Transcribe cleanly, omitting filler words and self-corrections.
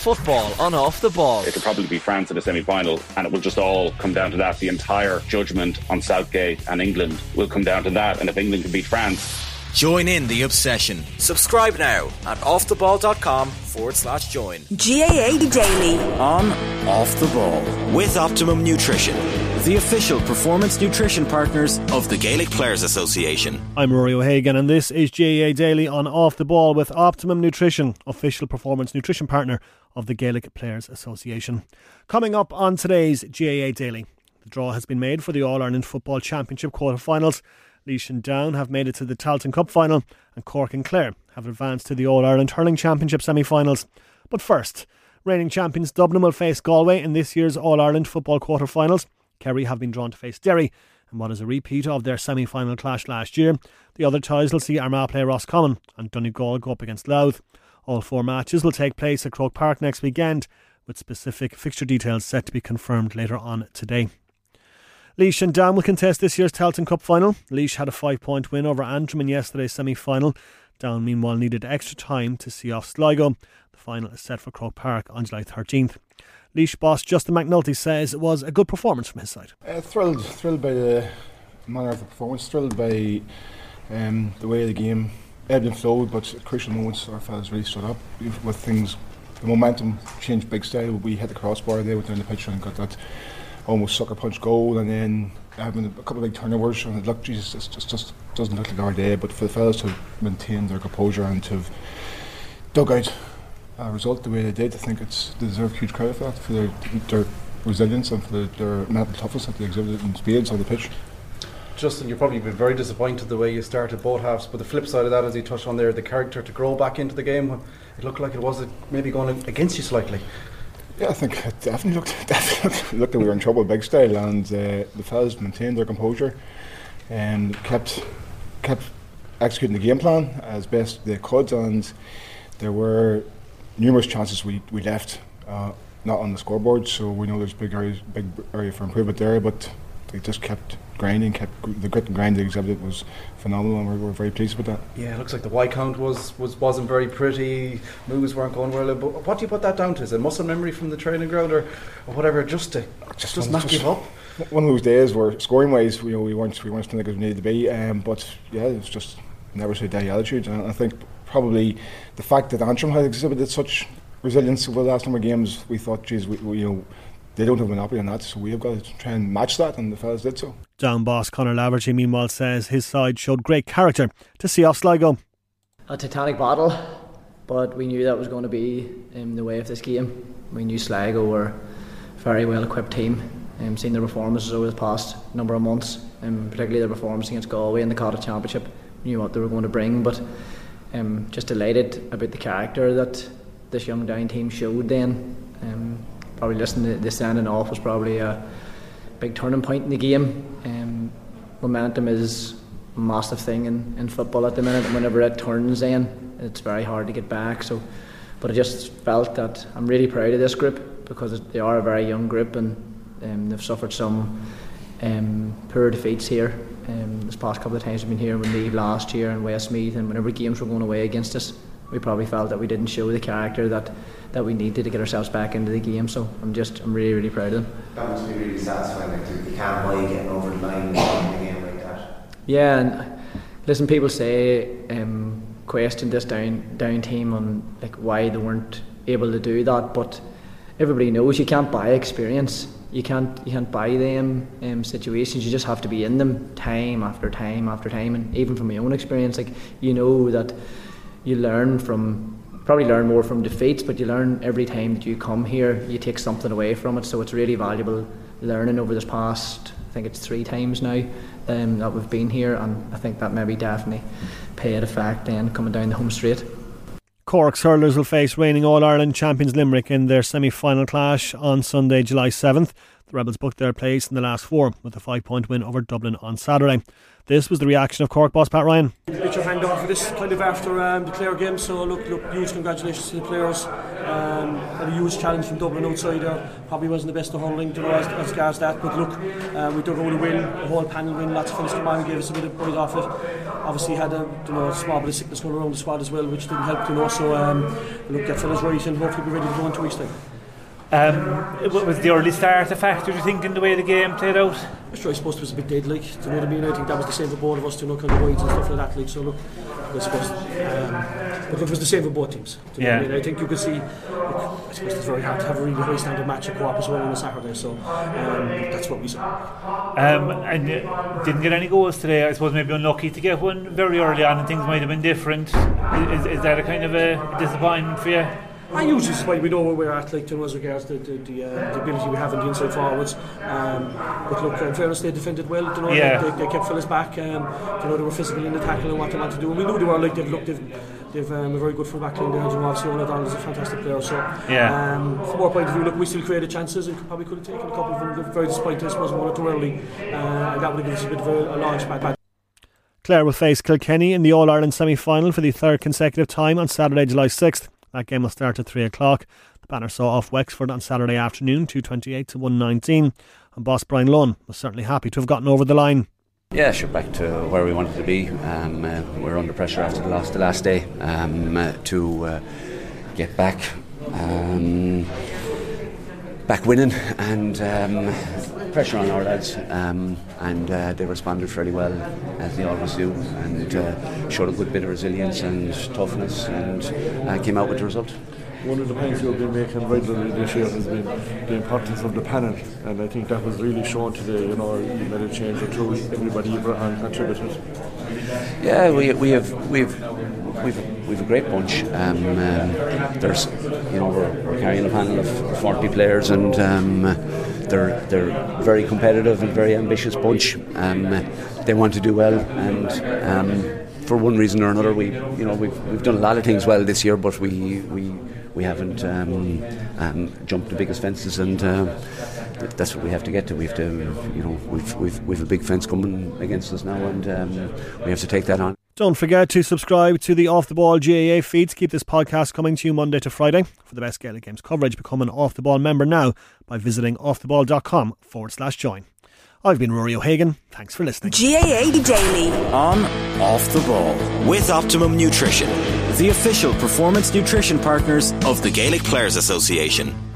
Football on Off the Ball. It'll probably be France in the semi-final, and it will just all come down to that. The entire judgment on Southgate and England will come down to that, and if England can beat France... Join in the obsession. Subscribe now at offtheball.com/join. GAA Daily. On Off the Ball. With Optimum Nutrition, the official performance nutrition partners of the Gaelic Players Association. I'm Rory O'Hagan and this is GAA Daily on Off the Ball with Optimum Nutrition, official performance nutrition partner of the Gaelic Players Association. Coming up on today's GAA Daily, the draw has been made for the All-Ireland Football Championship quarter-finals. Laois and Down have made it to the Tailteann Cup final and Cork and Clare have advanced to the All-Ireland Hurling Championship semi-finals. But first, reigning champions Dublin will face Galway in this year's All-Ireland Football quarter-finals. Kerry have been drawn to face Derry in what is a repeat of their semi-final clash last year. The other ties will see Armagh play Roscommon and Donegal go up against Louth. All four matches will take place at Croke Park next weekend, with specific fixture details set to be confirmed later on today. Laois and Down will contest this year's Tailteann Cup final. Laois had a 5-point win over Antrim in yesterday's semi-final. Down meanwhile needed extra time to see off Sligo. The final is set for Croke Park on July 13th. Laois boss Justin McNulty says it was a good performance from his side. Thrilled by the manner of the performance, thrilled by the way the game ebbed and flowed, but at crucial moments our fellas really stood up with things. The momentum changed big style. We hit the crossbar there, went down the pitch and got that almost sucker punch goal, and then having a couple of big turnovers, and it looked, Jesus, it just doesn't look like our day. But for the fellas to maintain their composure and to have dug out a result the way they did, I think they deserve huge credit for that, for their resilience and for their mental toughness that they exhibited in spades on the pitch. Justin, you'll probably be very disappointed the way you started both halves, but the flip side of that, as you touched on there, the character to grow back into the game, it looked like it was maybe going against you slightly. Yeah, I think it definitely looked like we were in trouble big style, and the fellas maintained their composure and kept executing the game plan as best they could, and there were numerous chances we left not on the scoreboard, so we know there's big area for improvement there, but they just kept grinding, the grit and grind they exhibited was phenomenal, and we're very pleased with that. Yeah, it looks like the Y count wasn't very pretty, moves weren't going well, but what do you put that down to? Is it muscle memory from the training ground or whatever, just not give up? One of those days where scoring wise we weren't playing like we needed to be, but yeah, it was just never say die attitude, and I think probably the fact that Antrim had exhibited such resilience over the last number of games, we thought, geez, we they don't have a monopoly on that, so we have got to try and match that, and the fellas did so. Down boss Conor Laverty meanwhile says his side showed great character to see off Sligo. A titanic battle, but we knew that was going to be the way of this game. We knew Sligo were a very well equipped team, seen their performances over the past number of months, particularly their performance against Galway in the Cottage Championship. Knew what they were going to bring, but just delighted about the character that this young Down team showed then. Probably listening to the sending off was probably a big turning point in the game. Momentum is a massive thing in football at the minute. Whenever it turns in, it's very hard to get back. But I just felt that I'm really proud of this group, because they are a very young group, and they've suffered some poor defeats here. This past couple of times we've been here with Meath last year and Westmeath, and whenever games were going away against us, we probably felt that we didn't show the character that we needed to get ourselves back into the game. So I'm really, really proud of them. That must be really satisfying, like, you can't buy getting over the line in a game like that. Yeah, and listen, people say question this down team on like why they weren't able to do that, but everybody knows you can't buy experience. You can't buy them situations. You just have to be in them time after time after time. And even from my own experience, like, you know that you probably learn more from defeats, but you learn every time that you come here, you take something away from it. So it's really valuable learning over this past, I think it's 3 times now that we've been here, and I think that maybe definitely paid effect then coming down the home straight. Cork's hurlers will face reigning All-Ireland champions Limerick in their semi-final clash on Sunday, July 7th. The Rebels booked their place in the last 4 with a 5-point win over Dublin on Saturday. This was the reaction of Cork boss Pat Ryan. Get your hand off for this kind of after the Clare game, so look, huge congratulations to the players. had a huge challenge from Dublin outside there. Probably wasn't the best of hurling, as regards that. But look, we dug out a win, a whole panel win. Lots of fellas come on and gave us a bit of bite off it. Obviously had a small bit of sickness going around the squad as well, which didn't help. So look, get fellas right and hopefully be ready to go in 2 weeks' time. Was the early start a factor, do you think, in the way the game played out? I suppose it was a bit dead, like, do you know what I mean? I think that was the same for both of us, kind of wides and stuff like that, like, so look, I suppose it was the same for both teams, do you know what I mean? I think you could see, I suppose it's very hard to have a really high standard match at Co-op as well on a Saturday, so that's what we saw. And didn't get any goals today. I suppose maybe unlucky to get one very early on and things might have been different. Is that a kind of a disappointment for you? I usually say we know where we're at, like, as regards the ability we have in the inside forwards. But look, in fairness, they defended well. You know, they kept fellas back. You know, they were physical in the tackle and what they wanted to do. And we knew they were. Like, they've a very good full back line there. You know, obviously O'Donnell is a fantastic player. So from our point of view, look, we still created chances and probably could have taken a couple of them. They're very disappointed. I suppose one or too early, and that would have given us a bit of a launch pad. Clare will face Kilkenny in the All-Ireland semi-final for the third consecutive time on Saturday, July 6th. That game will start at 3 o'clock. The Banner saw off Wexford on Saturday afternoon, 228 to 119. And boss Brian Lunn was certainly happy to have gotten over the line. Yeah, sure, back to where we wanted to be. We're under pressure after the last day to get back winning, and pressure on our lads, and they responded fairly well, as they always do, and showed a good bit of resilience and toughness, and came out with the result. One of the points you've been making regularly this year has been the importance of the panel, and I think that was really shown today. You know, you made a change or two, everybody contributed. Yeah, we've a great bunch. There's, you know, we're carrying a panel of 40 players, and they're very competitive and very ambitious bunch. They want to do well, and for one reason or another, we've done a lot of things well this year, but we haven't jumped the biggest fences, and that's what we have to get to. We have to, we've a big fence coming against us now, and we have to take that on. Don't forget to subscribe to the Off the Ball GAA feed to keep this podcast coming to you Monday to Friday. For the best Gaelic Games coverage, become an Off the Ball member now by visiting offtheball.com/join. I've been Rory O'Hagan. Thanks for listening. GAA Daily on Off the Ball with Optimum Nutrition, the official performance nutrition partners of the Gaelic Players Association.